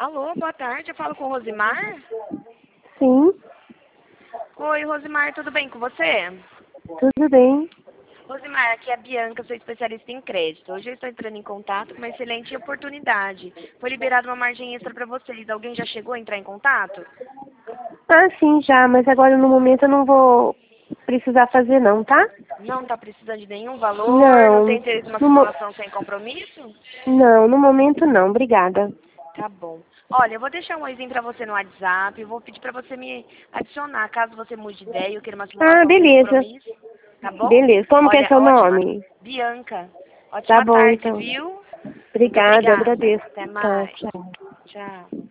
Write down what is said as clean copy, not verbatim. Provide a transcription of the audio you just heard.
Alô, boa tarde. Eu falo com o Rosimar? Sim, Oi, Rosimar, tudo bem com você? tudo bem. Rosimar, aqui é a Bianca, sou especialista em crédito. Hoje eu estou entrando em contato com uma excelente oportunidade. Foi liberada uma margem extra para vocês. Alguém já chegou a entrar em contato? Ah, sim, já, mas agora no momento eu não vou precisar fazer não, tá? Não está precisando de nenhum valor? Não tem Não, interesse numa no, mo- simulação sem compromisso? não, no momento não, obrigada. Tá bom. Olha, eu vou deixar um oizinho pra você no WhatsApp. Eu vou pedir pra você me adicionar, caso você mude de ideia. Eu queira uma Ah, simulação sem beleza, compromisso. Tá bom? beleza. Como que é Olha, seu ótima. nome? Bianca. Tá Ótima bom, tarde, então. viu? Muito Obrigada, eu obrigada. agradeço. Até Tá, mais. tchau. Tchau.